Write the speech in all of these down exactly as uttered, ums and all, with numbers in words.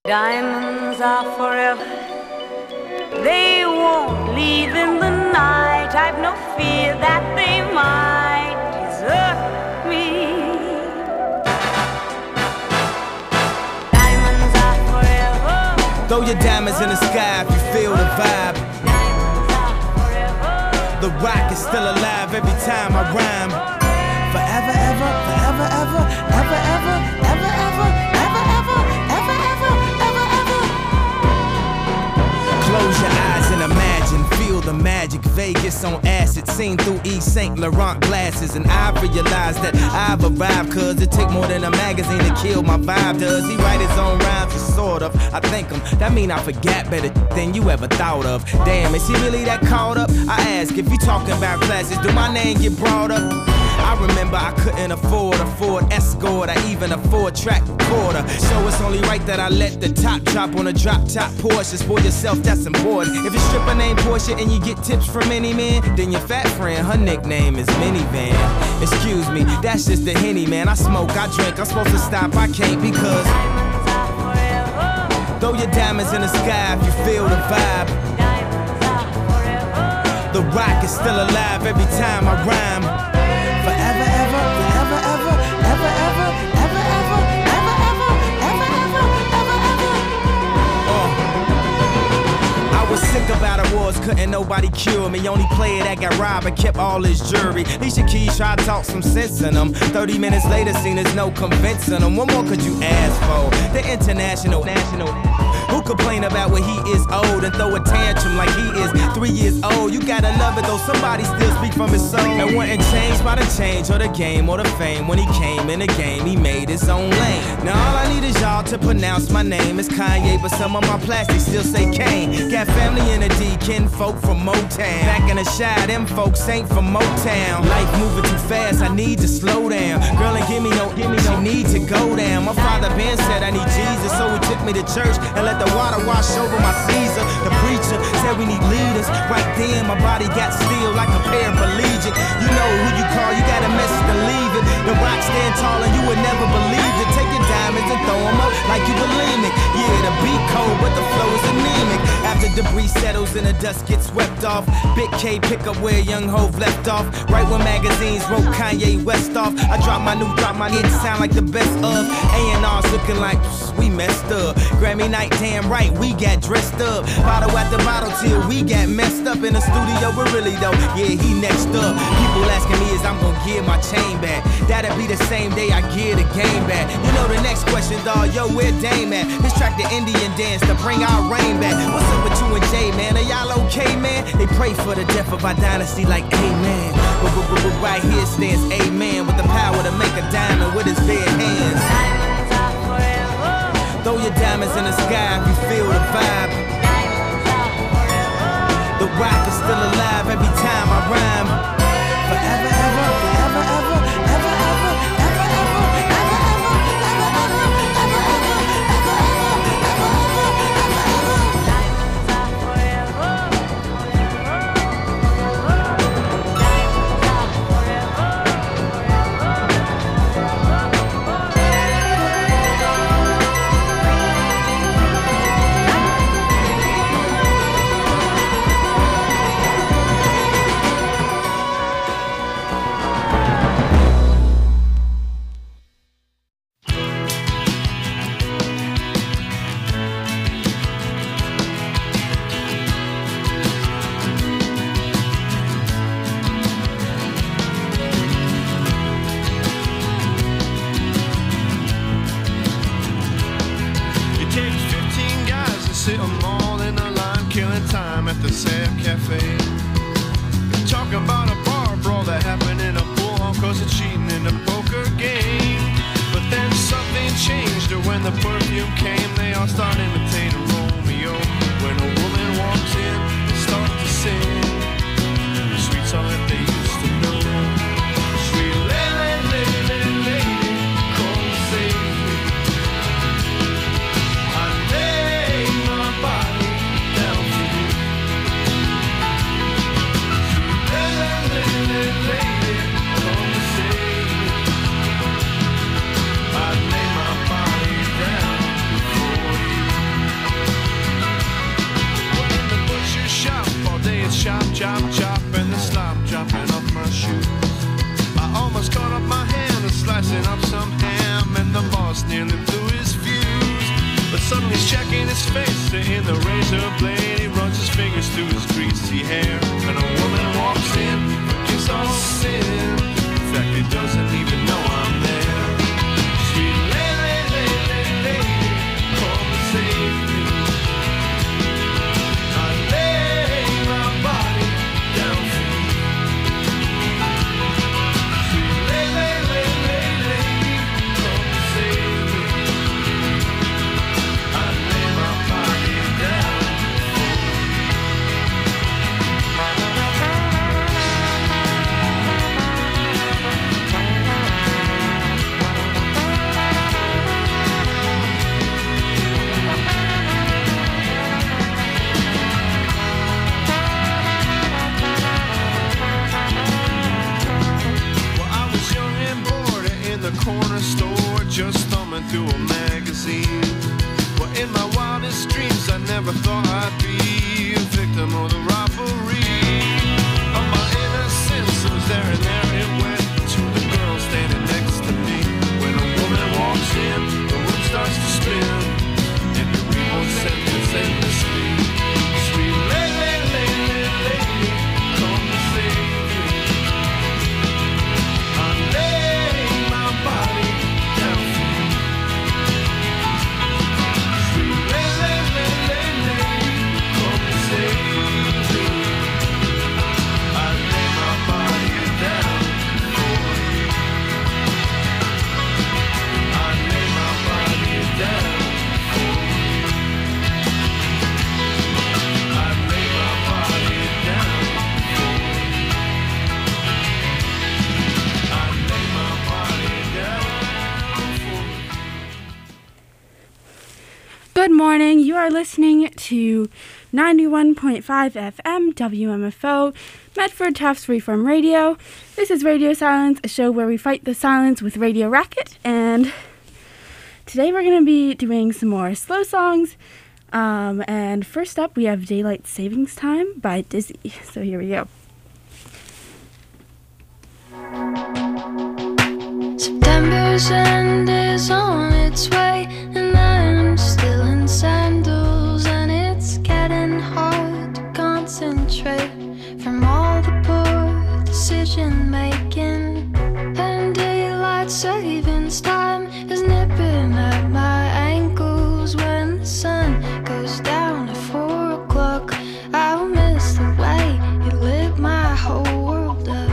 Diamonds are forever, they won't leave in the night. I've no fear that they might desert me. Diamonds are forever. Throw your diamonds in the sky if you feel the vibe. Diamonds are forever. The rock is still alive every time I rhyme. Forever, ever, forever, ever, ever, ever, ever, ever, ever, ever, ever, ever, ever, ever. Close your eyes and imagine, feel the magic. Vegas on acid, seen through Yves Saint Laurent glasses. And I realized that I've arrived, cause it take more than a magazine to kill my vibe. Does he write his own rhymes? Sort of, I think him. That mean I forgot better than you ever thought of. Damn, is he really that caught up? I ask, if you talking about classes, do my name get brought up? I remember I couldn't afford a Ford Escort or even a four-track recorder. So it's only right that I let the top drop on a drop-top Porsche. For yourself, that's important. If your stripper named Portia and you get tips from any man, then your fat friend, her nickname is Minivan. Excuse me, that's just the Henny, man. I smoke, I drink, I'm supposed to stop, I can't because Diamonds are forever. throw your diamonds in the sky if you feel the vibe. Diamonds are forever. The rock is still alive every time I rhyme. Forever, ever, forever, ever, ever, ever, ever, ever, ever, ever, ever, ever, ever, ever. Uh. I was sick about awards, couldn't nobody cure me. Only player that got robbed and kept all his jewelry. Alicia Keys tried to talk some sense in them. Thirty minutes later, seen there's no convincing them. What more could you ask for? The international, national. Who complain about when he is old and throw a tantrum like he is three years old? You gotta love it though, somebody still speak from his soul. And wasn't changed by the change or the game or the fame. When he came in the game, he made his own lane. Now all I need is y'all to pronounce my name. It's Kanye, but some of my plastics still say Kane. Got family in the D, kin folk from Motown. Back in the Shy, them folks ain't from Motown. Life moving too fast, I need to slow down. Girl, and give me no, give me no need to go down. My father Ben said I need Jesus, so he took me to church and let the water wash over my Caesar. The preacher said we need leaders. Right then, my body got still like a paraplegic. You know who you call, you got a message to leave it. The rock stand tall and you would never believe it. Take your diamonds and throw them up like you bulimic. Yeah, the beat cold, but the flow is anemic. After debris settles and the dust gets swept off, Big K pick up where Young Hov left off. Right when magazines wrote Kanye West off, I drop my new, drop my hit, sound like the best of. A and R's looking like we messed up. Grammy night, damn right, we got dressed up. Bottle after bottle till we got messed up. In the studio, but really though, yeah, he next up. People asking me is I'm gonna give my chain back. That'll be the same day I give the game back. You know the next question, dawg, yo, where Dame at? This track the Indian dance to bring our rain back. What's up with you and Jay, man? Are y'all okay, man? They pray for the death of our dynasty like amen. But, but, but, but right here stands amen with the power to make a diamond with his bare hands. Diamonds are forever. Throw your diamonds in the sky if you feel the vibe. Diamonds are forever. The rock is still alive every time I rhyme. Forever, ever, forever, ever, ever, ever, ever, ever, ever, ever, ever, ever, ever, ever, ever, ever, ever, ever. Diamonds are forever. Diamonds are forever. It takes fifteen guys to sit them all in a line, killing time at the Sam Cafe. Talking about a bar brawl that happened in a pool hall cause of cheating in a poker game. But then something changed, or when the perfume came, they all start imitating Romeo. When a woman walks in, they start to sing the sweet song that they used to know. Sweet lady, lady, lady, come save me. I lay my body down for you. Sweet lady, lady, lady, come save me. I lay my body down for you. Suddenly he's checking his face in the razor blade. He runs his fingers through his greasy hair, and a woman walks in, forgives all sin. In fact, he doesn't even know I'm there. Sweet lady, lady, lady, come and save me. I lay my body down for you. Sweet lady, lady, lady, come and save me. I lay my body down for you. Well, I was young and bored in the corner store, just thumbing through a magazine. Well, in my wildest dreams, I never thought I'd be a victim of the robbery of my innocence. It was there and there it went to the girl standing next to me. When a woman walks in, the room starts to spin, and you read one sentence endlessly. Sweet lady, lady, lady, come to save me. I lay my body down for you. Sweet lady, lady, lady, come to save me. I lay my body down for you. I lay my body down for you. I lay my body down for you. I lay my body down for you. Good morning. You are listening to ninety-one point five F M W M F O, Medford Tufts Reform Radio. This is Radio Silence, a show where we fight the silence with Radio Racket. And today we're going to be doing some more slow songs. Um, and first up, we have Daylight Savings Time by Dizzy. So here we go. September's end is on its way, and I'm still in sandals, and it's getting hard to concentrate from all the poor decision making. And daylight savings time is nipping at my ankles. When the sun goes down at four o'clock, I'll miss the way you lit my whole world up.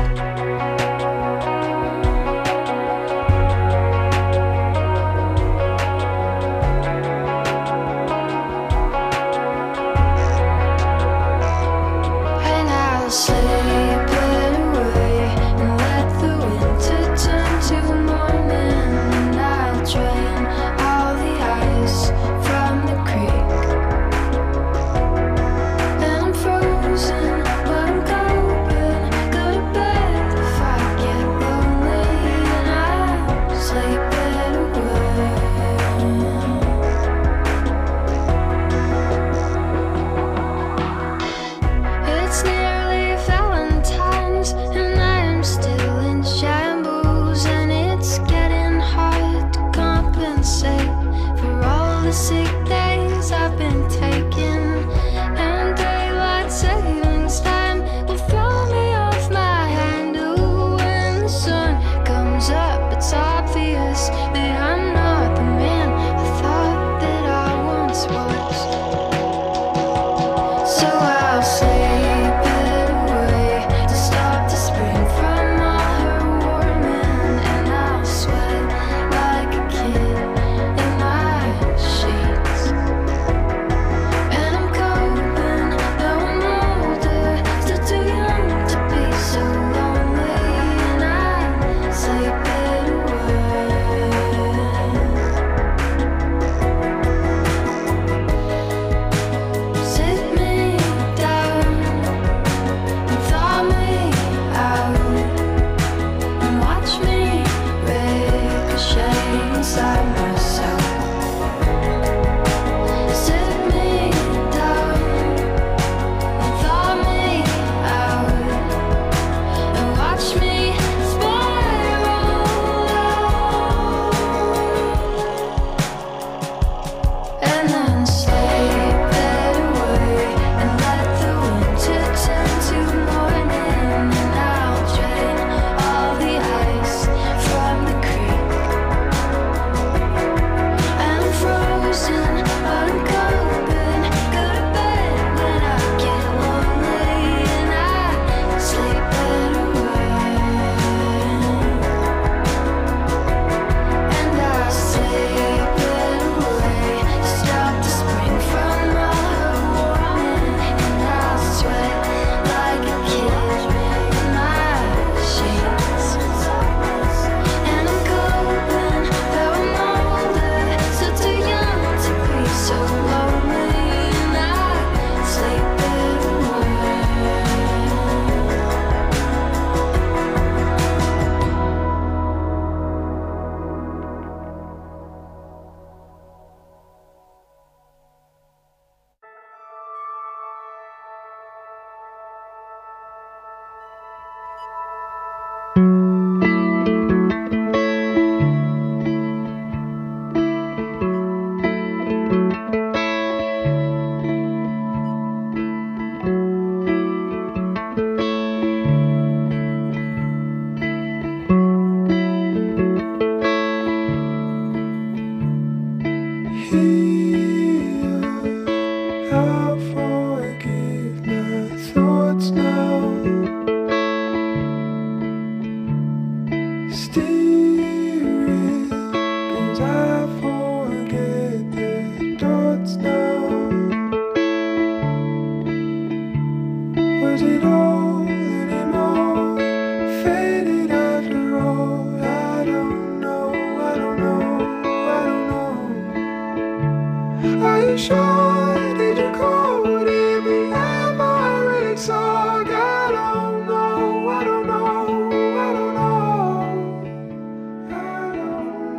Are you sure? Did you call? Did we ever really talk? I don't know, I don't know, I don't know, I don't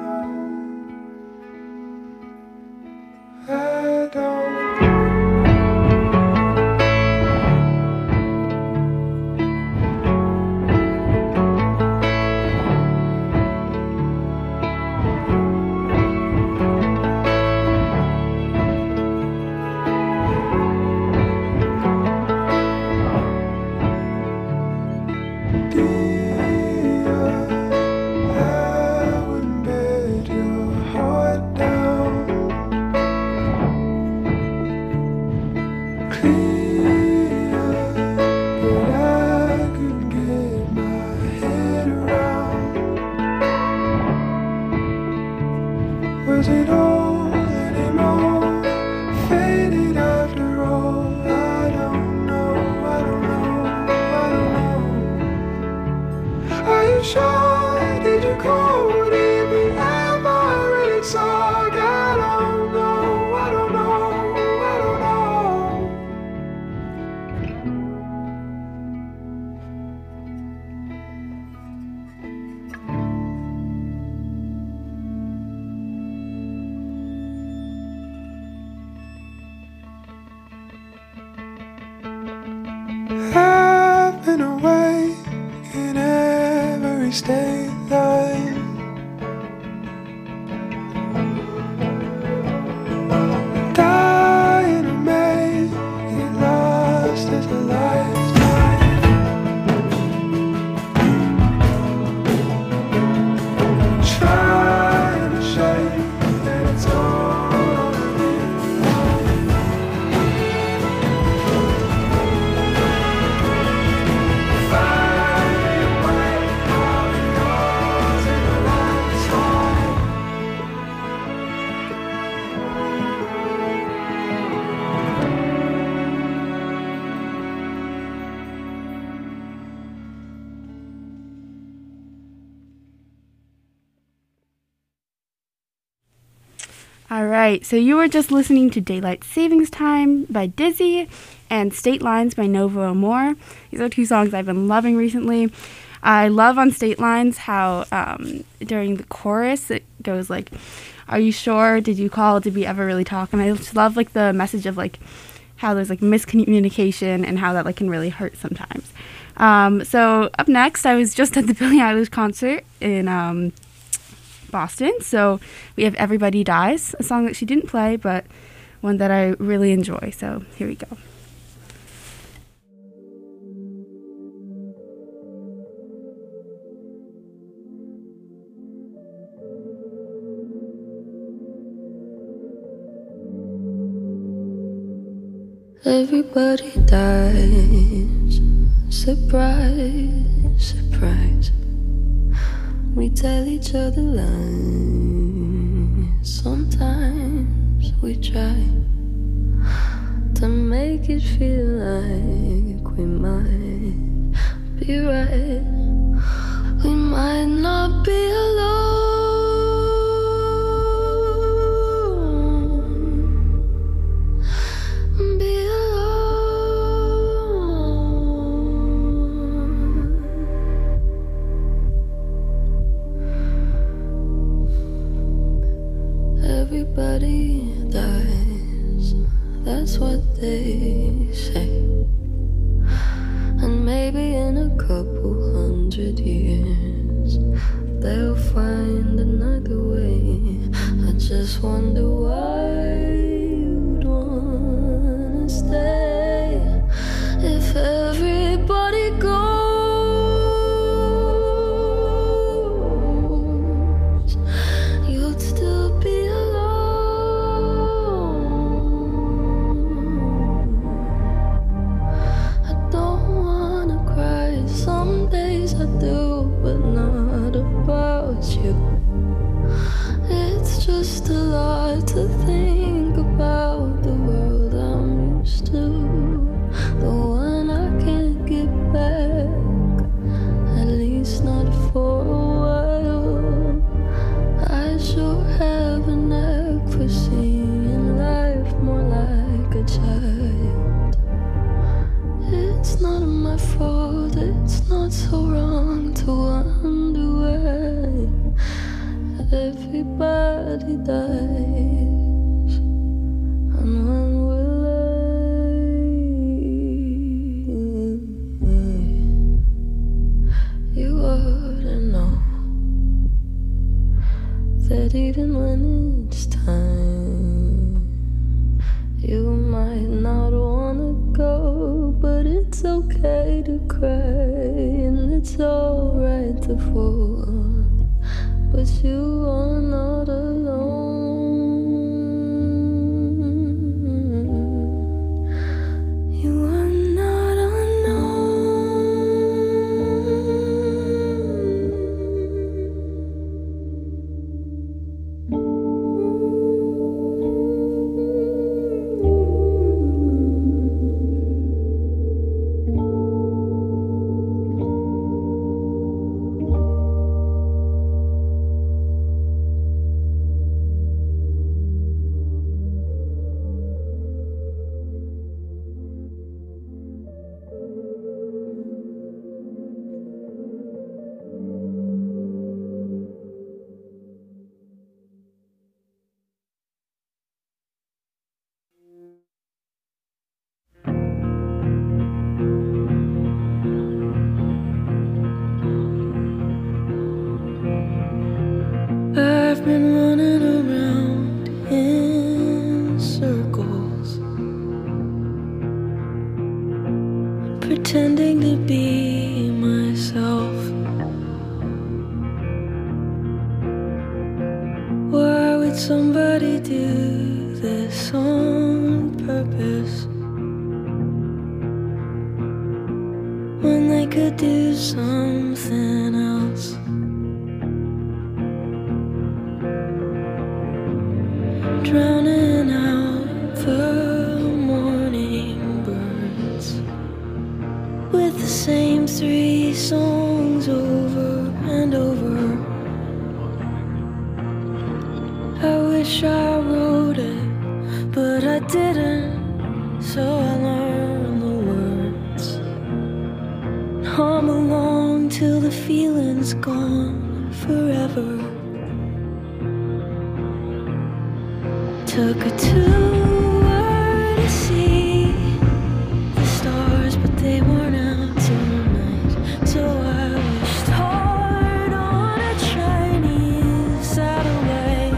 know, I don't. Was it all anymore? Faded after all. I don't know, I don't know, I don't know. Are you sure? Did you call? Did we ever really talk? I don't know, I don't know, I don't know. I've been away in every state line. Dying to make it last as a lifetime. Trying to shake that it's all in All right, so you were just listening to Daylight Savings Time by Dizzy and State Lines by Nova Amor. These are two songs I've been loving recently. I love on State Lines how um, during the chorus it goes like, are you sure? Did you call? Did we ever really talk? And I just love like the message of like how there's like miscommunication and how that like can really hurt sometimes. Um, so up next, I was just at the Billie Eilish concert in um, Boston, so we have Everybody Dies, a song that she didn't play, but one that I really enjoy. So here we go. Everybody dies. Surprise, surprise. We tell each other lies. Sometimes we try to make it feel like we might be right. We might not be alone. Be Everybody dies, that's what they say. And maybe in a couple hundred years they'll find another way. I just wonder why you'd wanna stay if everybody goes. You'd still be alone. somebody dies, and when will I? You wouldn't know that even when it's time, you might not wanna go, but it's okay to cry, and it's alright to fall. But you are not alone. You are not I've been running around in circles, pretending to be myself. Why would somebody do this on purpose when they could do something else? Drowning out the morning birds with the same three songs over and over. I wish I wrote it, but I didn't, so I learned the words. Hum along till the feeling's gone forever. Took her to where to see the stars, but they weren't out tonight. So I wished hard on a Chinese satellite.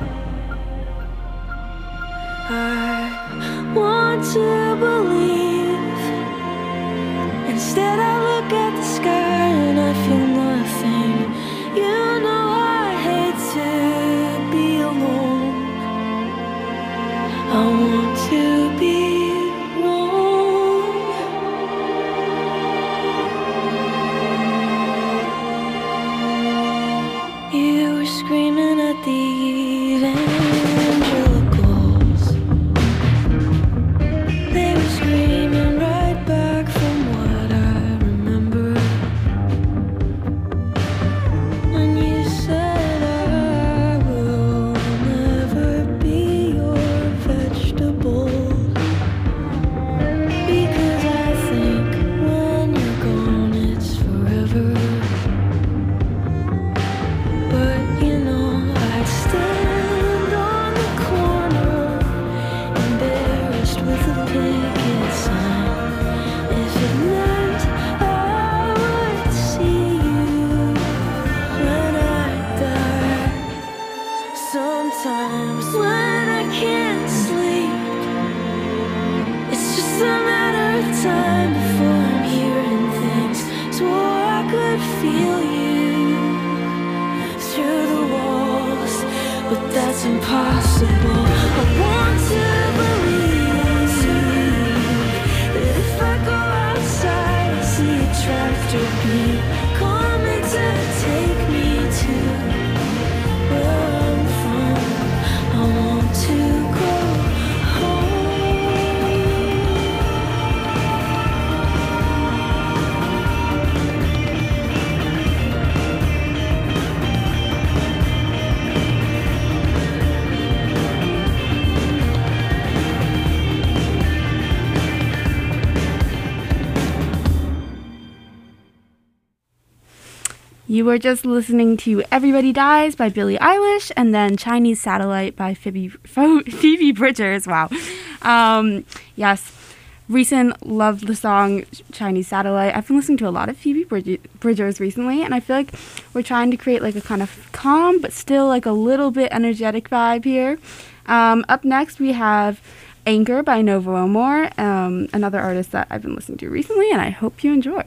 I want to believe. Instead I look at the sky and I feel nothing. You know I hate to be alone. I want to be wrong. You were screaming at the evangelicals. They were screaming right back from what I remember. And you said I will never be your vegetable. You were just listening to Everybody Dies by Billie Eilish and then Chinese Satellite by Phoebe, Phoebe Bridgers. Wow. Um, yes. Recent loved the song Chinese Satellite. I've been listening to a lot of Phoebe Bridgers recently, and I feel like we're trying to create like a kind of calm but still like a little bit energetic vibe here. Um, up next we have Anchor by Nova Omar, um, another artist that I've been listening to recently, and I hope you enjoy.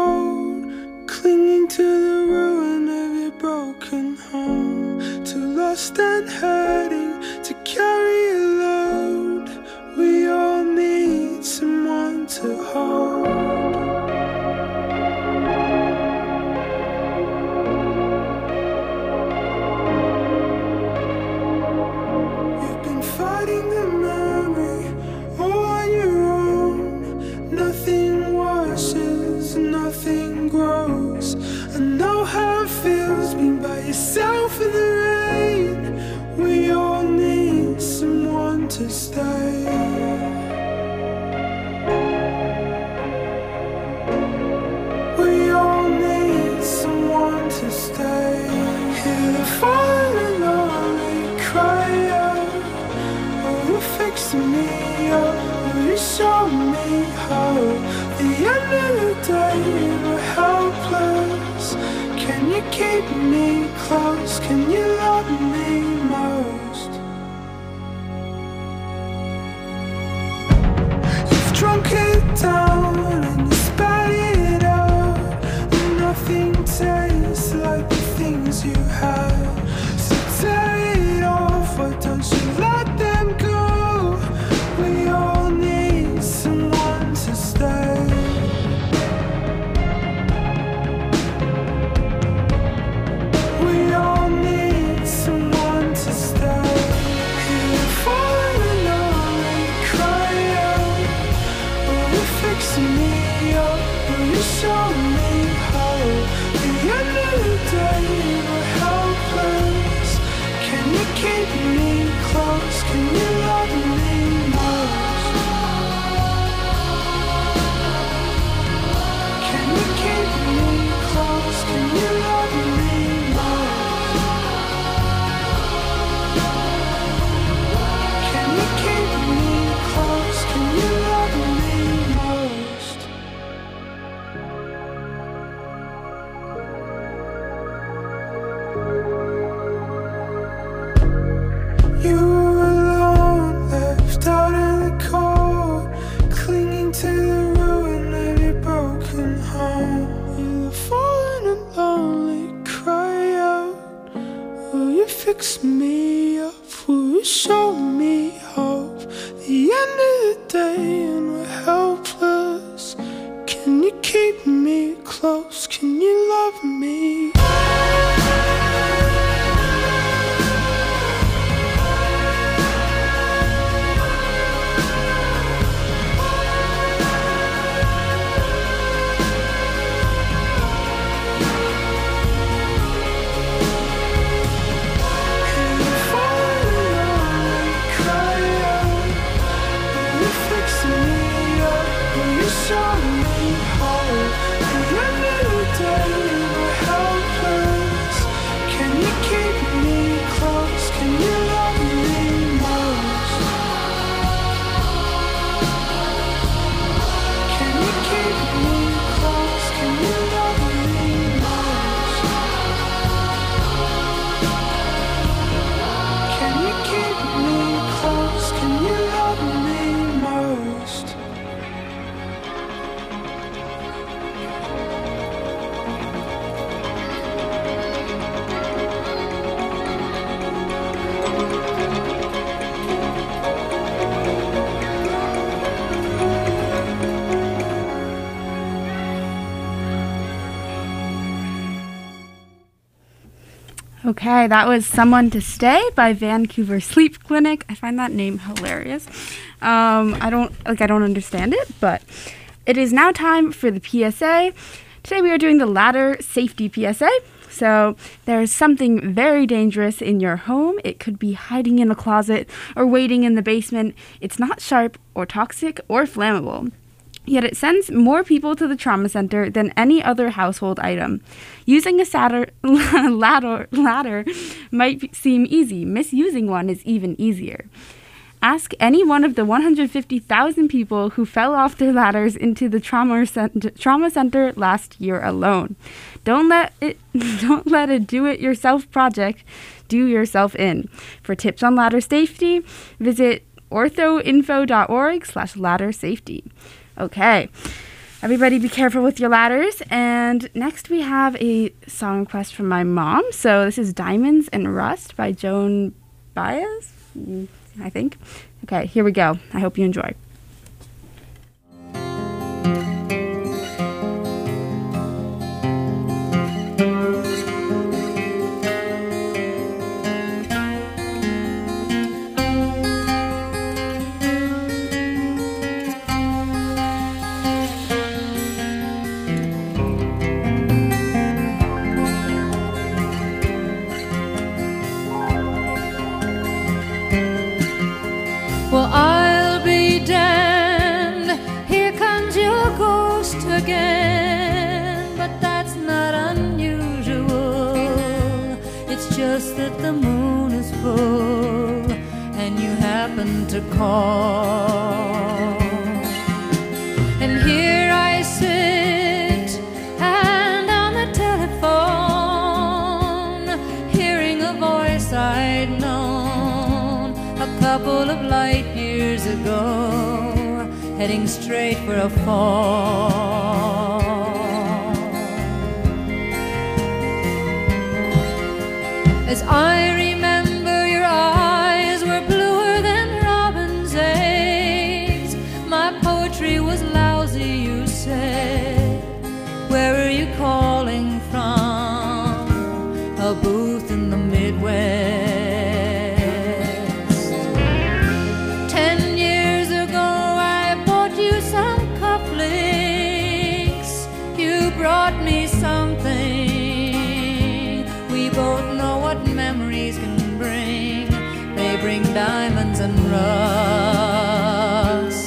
clinging to the ruin of your broken home, too low lost and hurting to carry a load. We all need someone to hold. You've been fighting the memory all on your own. Nothing washes, nothing grows. I know how it feels being by yourself in the rain. We all need someone to stay. We all need someone to stay. Hear the falling lonely cry out. Will you fix me up? Will you show me how? The end of the day we're helpless. Can you keep me close? Can you love me most? You've drunk it down and you spat it out, and nothing tastes like the things you had. So tear it off, why don't you let them go? We all need someone to stay. We all need someone to stay. Hear the falling lonely cry out. Will you fix me up? Will you show me how? The end of the day we're helpless. Can you keep me close? Can you love me most? Can you keep me close? Can you love me most? Can you keep me close? Can you love me most? You were alone, left out in the cold, clinging to the ruin of your broken home. You're fallen and lonely, cry out. Will you fix me up? Will you show me hope? The end of the day and we're helpless. Can you keep me close? Can you love me? Show me how. At the end of the day we're helpless. Can you keep me close? Can you love me most? Can you keep me close? Can you love me most? Can you keep me close? Can you love me most? Okay, that was Someone to Stay by Vancouver Sleep Clinic. I find that name hilarious. Um, I don't like I don't understand it, but it is now time for the P S A. Today we are doing the ladder safety P S A. So there's something very dangerous in your home. It could be hiding in a closet or waiting in the basement. It's not sharp or toxic or flammable. Yet it sends more people to the trauma center than any other household item. Using a satter, ladder, ladder might be, seem easy. Misusing one is even easier. Ask any one of the one hundred fifty thousand people who fell off their ladders into the trauma center, trauma center last year alone. Don't let it don't let a do-it-yourself project do yourself in. For tips on ladder safety, visit orthoinfo dot org slash ladder safety. Okay, Everybody be careful with your ladders. And next we have a song request from my mom. So this is Diamonds and Rust by Joan Baez, I think. Okay, here we go. I hope you enjoy. Well, I'll be damned, here comes your ghost again. But that's not unusual, it's just that the moon is full and you happen to call. And here I sit and on the telephone, hearing a voice I'd known a couple of light years ago, heading straight for a fall. As I remember, your eyes were bluer than robin's eggs. My poetry was lousy, you said. Where are you calling from? A booth in the Midwest. Brought me something. We both know what memories can bring. They bring diamonds and rust.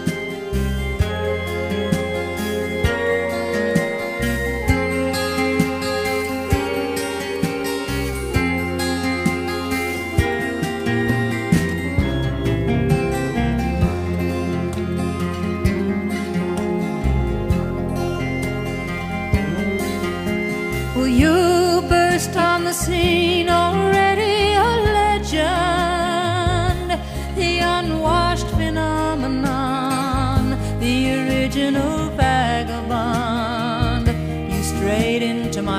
Well, you burst on the scene, already a legend, the unwashed phenomenon, the original vagabond. You strayed into my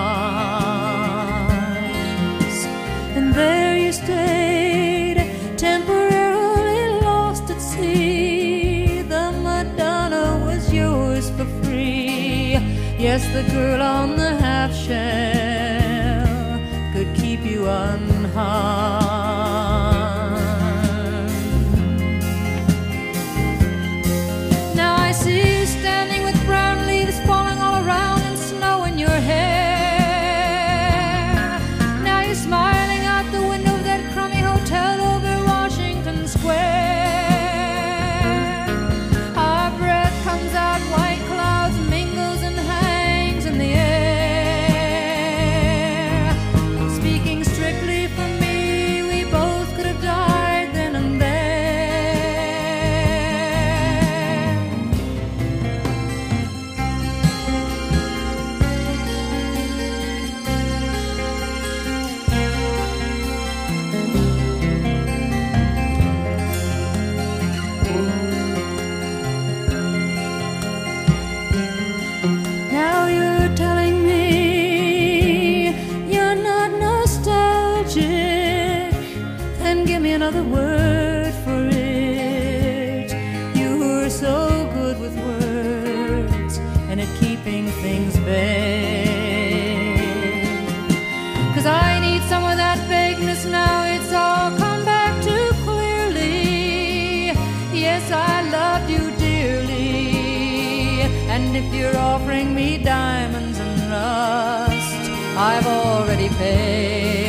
arms, and there you stayed, temporarily lost at sea. The Madonna was yours for free. Yes, the girl on the half shell could keep you unharmed. Now I see you standing with brown leaves falling all around and snow in your hair. Now you're smiling out the window of that crummy hotel over Washington Square. Our breath comes out, white clouds mingles and hangs in the air. Speaking strictly for me, we both could have died then and there. Now you're telling me you're not nostalgic, then give me another word for it. You were so good with words and at keeping things vague. 'Cause I need some of that vagueness now, it's all come back too clearly. Yes, I loved you dearly, and if you're offering me diamonds and rust, I've already paid.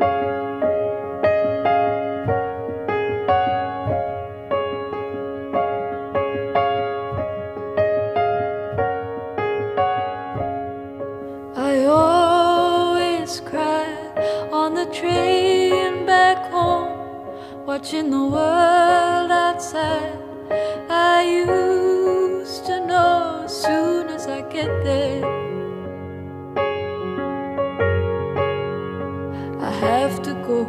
I always cry on the train back home, watching the world outside. I used to know as soon as I get there, I have to go.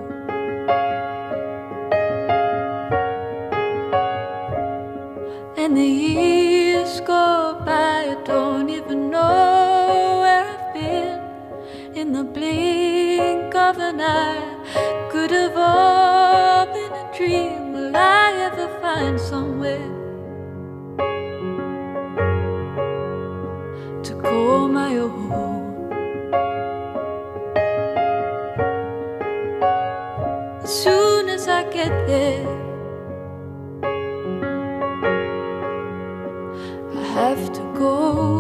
And the years go by, I don't even know where I've been. In the blink of an eye, could have all been a dream. Will I ever find somewhere to call my own? As soon as I get there, I have to go.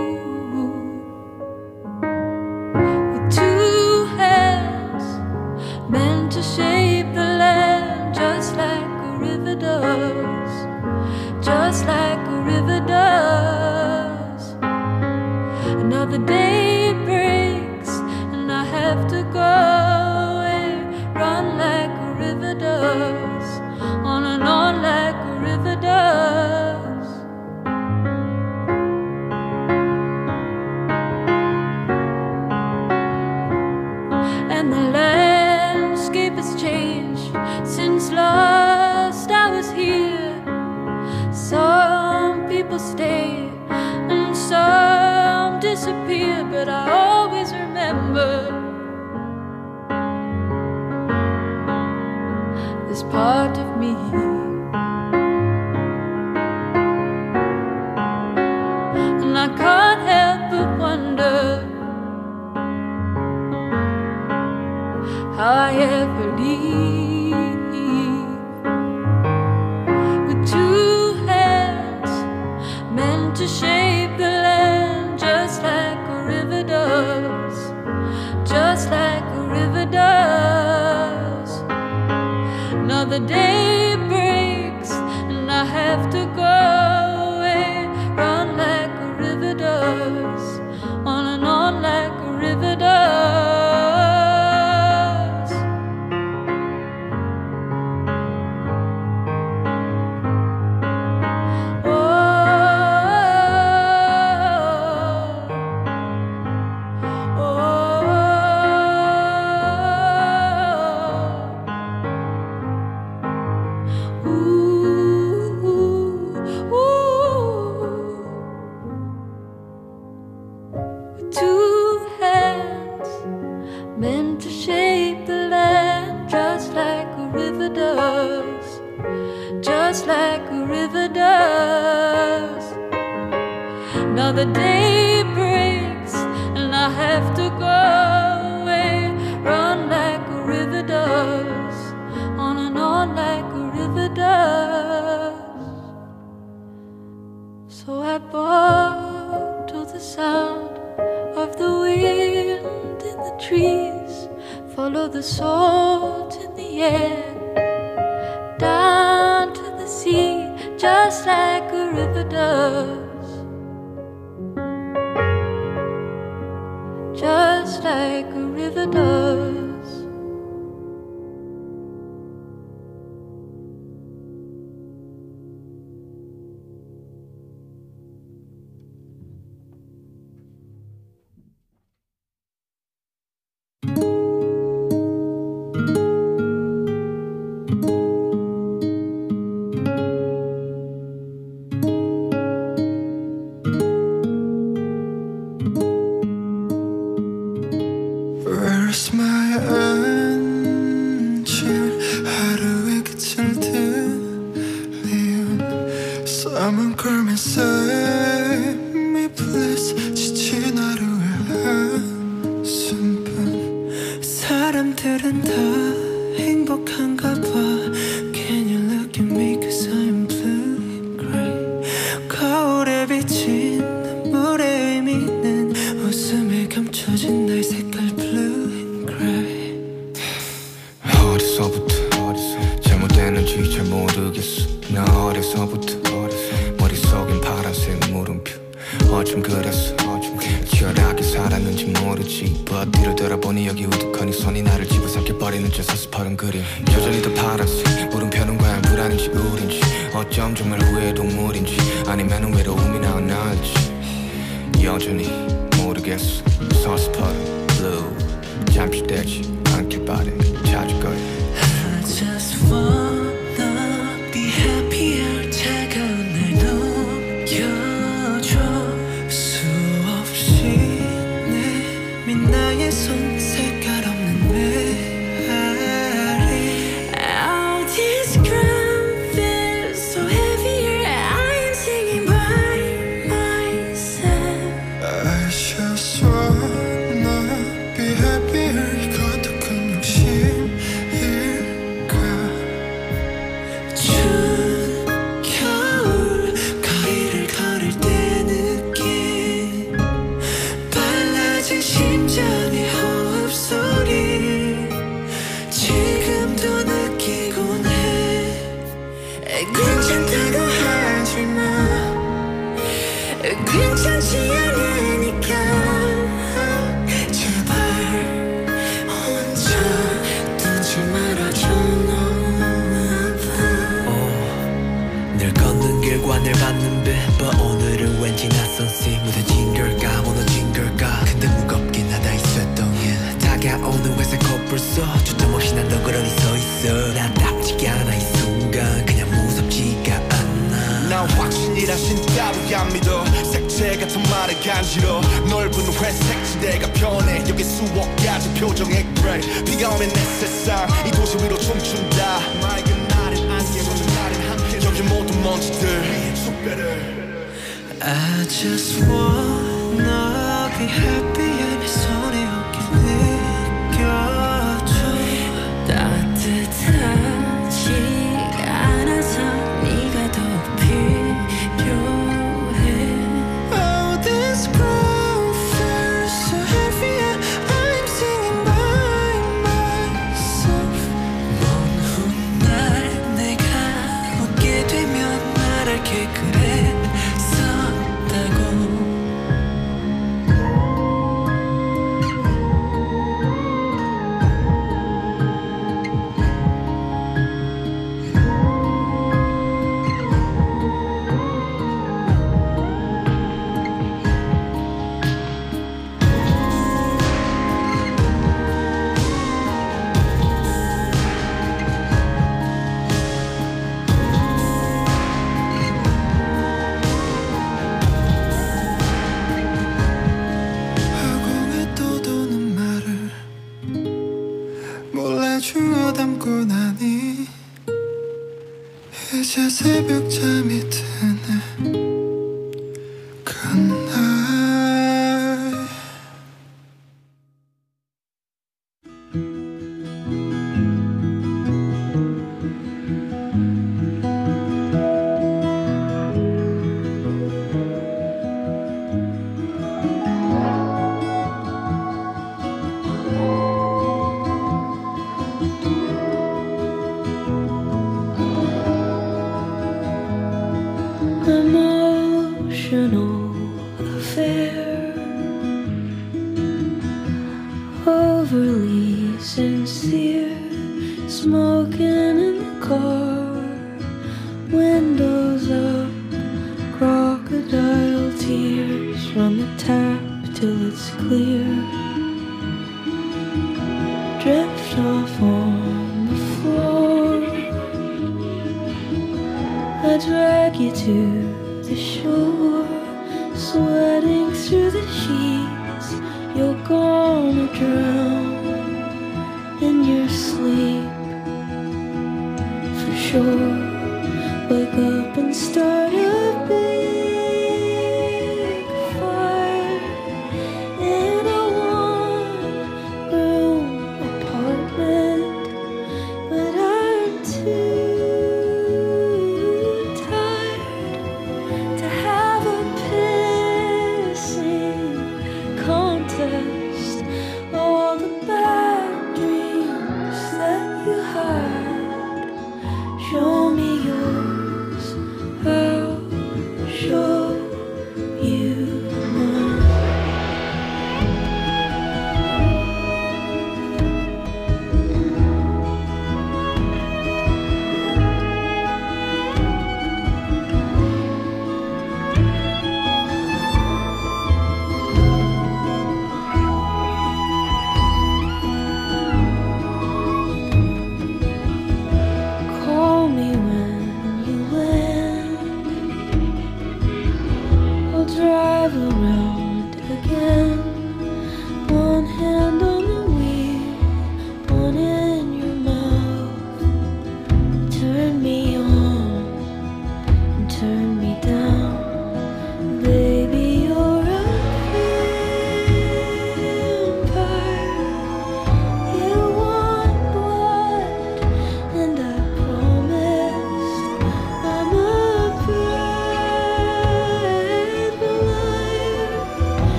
With two hands meant to shape the land, just like a river does, just like a river does. Another day breaks and I have to go away, run like a river does, on and on like a river does. And the landscape has changed since last I was here. Some people stay and some disappear, but I always remember this part of me. And I can't help but wonder how I ever leave. With two hands meant to shape the land, just like a river does, just like a river does. Another day breaks and I have to go away, run like a river does, on and on like a river does. Another day breaks and I have to go away, run like a river does, on and on like a river does. So I bow to the sound of the wind in the trees, follow the salt in the air, down to the sea, just like a river does, just like a river does. Where's my angel? 하루의 끝을 들리운 Someone come and save me please. 지친 하루의 한숨뿐 사람들은 다 행복한가 봐. Can you look at me cause I'm blue and gray. 거울에 비친 눈물의 의미는 웃음에 감춰진 날 색깔 blue and gray. 어디서부터 잘못됐는지 잘 모르겠어. 나 어려서부터 머릿속엔 파란색 물음표. 어쩜 그랬어 치열하게 살았는지 모르지. But 뒤를 돌아보니 여기 우두커니 손이 나를 집어삼켜버리는 저 서스퍼른 그림. 여전히 더 파란색 물음표는 과연 불안인지 우린지. 어쩜 정말 후회의 동물인지 아니면 외로움이 나을지 여전히 모르겠어. 서스퍼른 blue 잠시되지 않길 바래. 찾을 거야. I just wanna be happier. 차가운 날 녹여줘. 수없이 내민 나의 손 색깔 없는 메아리. All this ground feels so heavier. I'm singing by myself. I just wanna be happier. 이것도 큰 욕심일까. 추운 겨울 거리를 걸을 때 느낀 빨라진 심장의 호흡 소리 지금도 느끼곤 해. 괜찮다고 하지마. 괜찮지 않으니까 제발 혼자 두지 말아줘. 너무 아파. 늘 걷는 길과 늘 맞는 빛 But 오늘은 왠지 낯선 씨. 무뎌진 걸까 무너진 걸까. 근데 무겁긴 하다 이 쇳덩이엔. 다가오는 회색 코뿔 속 주점 없이 난 덩그러니 서있어. 나답지가 않아 이 순간 그냥 무섭지가 않아. 난 확신이라신 따위 안 믿어. 색채 같은 말을 간지러. 넓은 회색 지대가 변해. 여기 수억 가지 표정의 그레이. 비가 오면 내 세상 이 도시 위로 춤춘다. 맑은 날엔 안개 젖은 날엔 함께. 여기 모든 먼지들 숲배를. I just wanna be happy. 내 손에 어깨 느껴줘. 따뜻하지 않아서 네가 더 필요해. Oh, this ground feels so heavy. I'm singing by myself. 먼 훗날 내가 웃게 되면 말할게 그랬었다고. 허공에 떠도는 말을 몰래 주워 담고 나니 이제 새벽 잠이 드네. 그날 emotional affair, overly sincere, smoking in the car, windows up, crocodile tears from the tap till it's clear, drift off on the floor. I drag you to the shore, sweating through the sheets. You're gonna drown in your sleep, for sure. Wake up and start a big fire in a one-room apartment, but I'm too tired to have a pissing contest. All the bad dreams that you had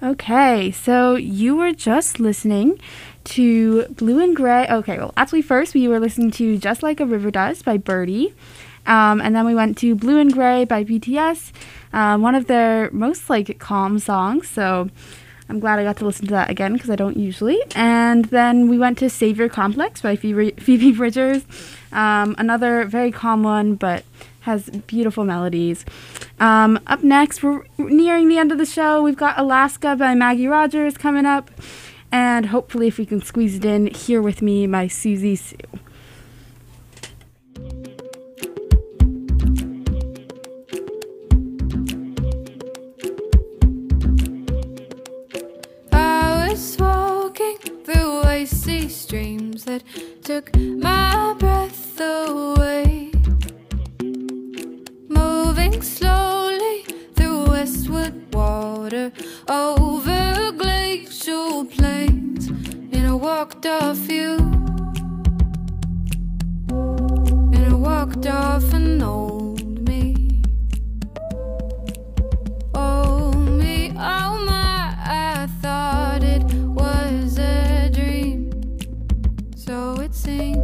Okay, so you were just listening to Blue and Gray. Okay, well, actually, first we were listening to Just Like a River Does by Birdie. Um, and then we went to Blue and Gray by B T S, um, one of their most, like, calm songs. So I'm glad I got to listen to that again because I don't usually. And then we went to Savior Complex by Phoebe, Phoebe Bridgers, um, another very calm one, but has beautiful melodies. Um, up next, we're nearing the end of the show. We've got Alaska by Maggie Rogers coming up. And hopefully, if we can squeeze it in, Here With Me by Susie Sue. I was walking through icy streams that took my breath away, moving slowly through westward water over glacial plains, and I walked off you, and I walked off an old me. Oh me, oh my, I thought it was a dream, so it seemed.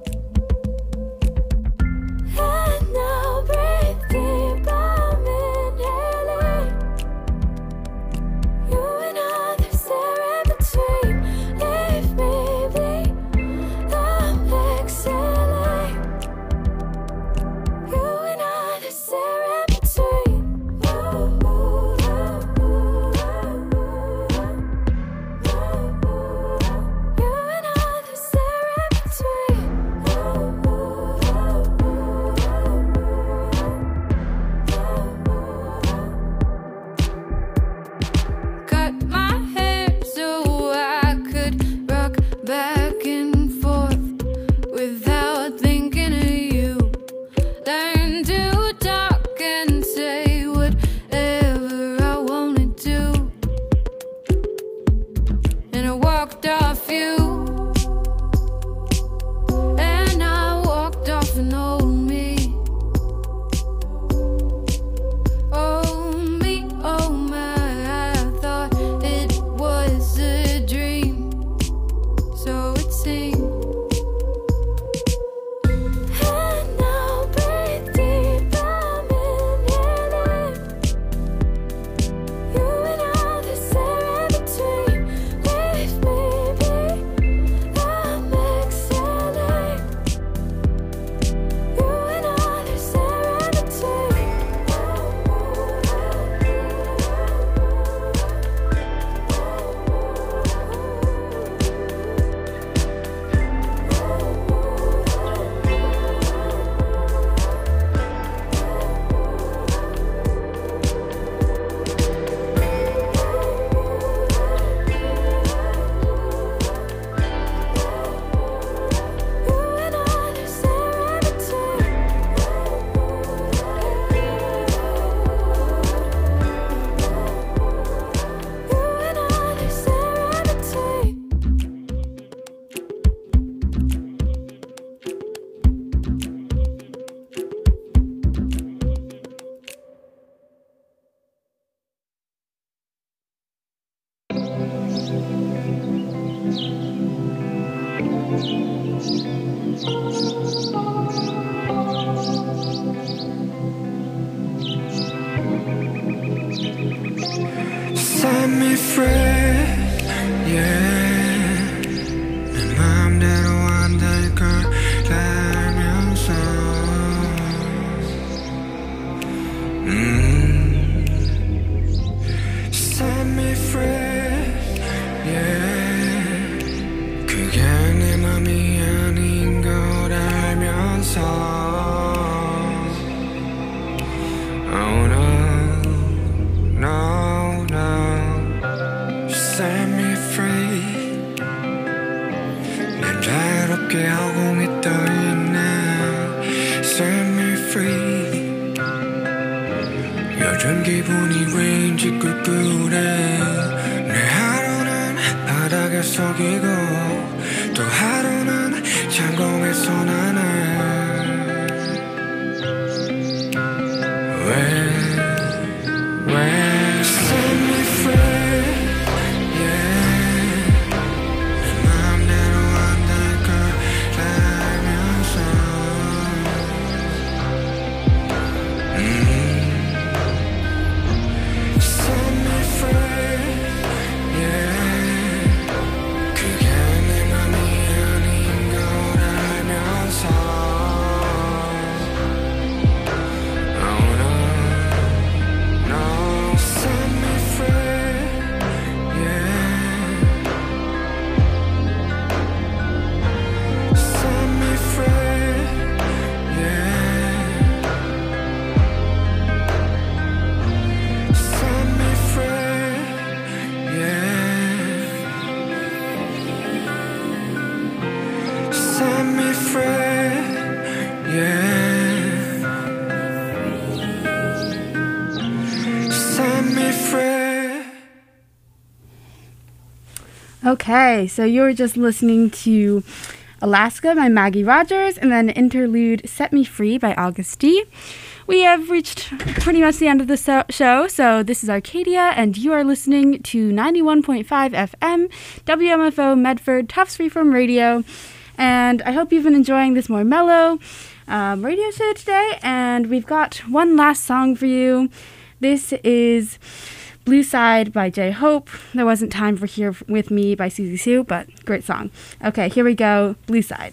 And now breathe deep, I'm inhaling. You and others are in between. Leave me be, I'm exhaling. You and others are in between. Ooh, ooh, ooh, ooh, ooh. You and others are in between. Ooh, ooh, ooh, ooh. Cut my hair so I could rock back and forth without thinking of you. Learn to talk and say whatever I wanted to, and I walked off you, and I walked off an old me. Oh me, oh my, I thought it was a dream, so it seemed. And now breathe deep, I'm inhaling. You and others are in between. Leave me be, I'm exhaling. You and others are in between. You and others are in between. You and others are in between. Set me free, yeah. 내 맘대로 안 될 걸 알면서 음. Set me free, yeah. 그게 내 맘이 아닌 걸 알면서 Oh no, no, no. Set me free. 날 자유롭게 허공에 떠있네. Set me free. 요즘 기분이 왠지 꿀꿀해. 내 하루는 바닥에 속이고 또 하루는 창공에서 나네. 왜, 왜 Set me free. Okay, so you were just listening to Alaska by Maggie Rogers and then interlude Set Me Free by August D. We have reached pretty much the end of the so- show, so this is Arcadia, and you are listening to ninety-one point five F M, W M F O Medford, Tufts Freeform Radio, and I hope you've been enjoying this more mellow um, radio show today, and we've got one last song for you. This is Blue Side by J-Hope. There wasn't time for Here With Me by Suzy Sue, but great song. Okay, here we go, Blue Side.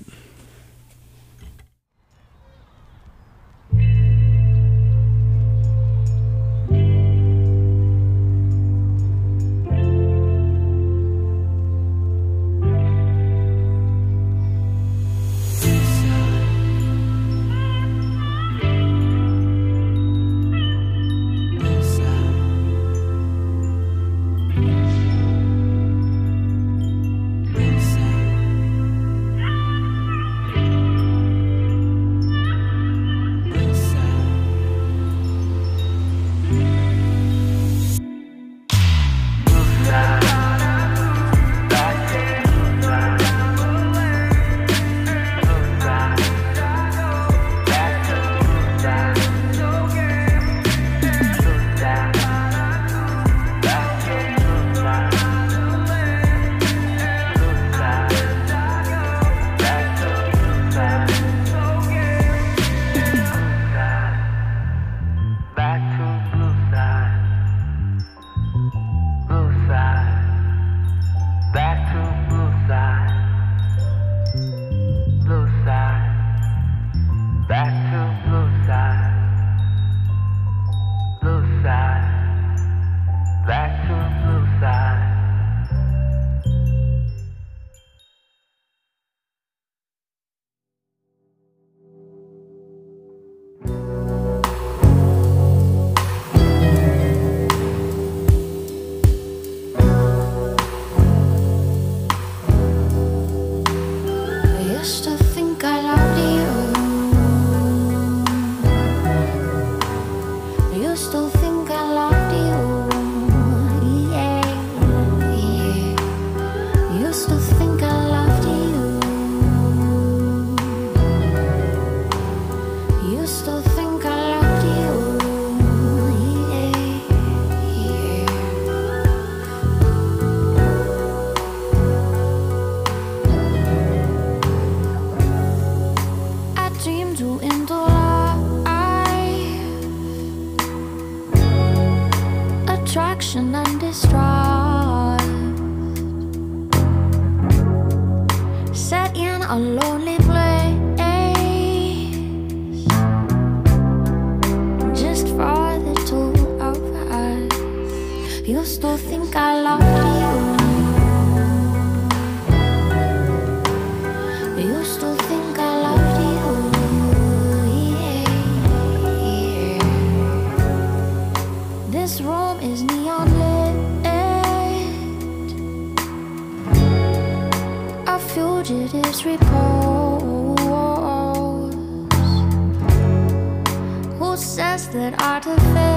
That artifact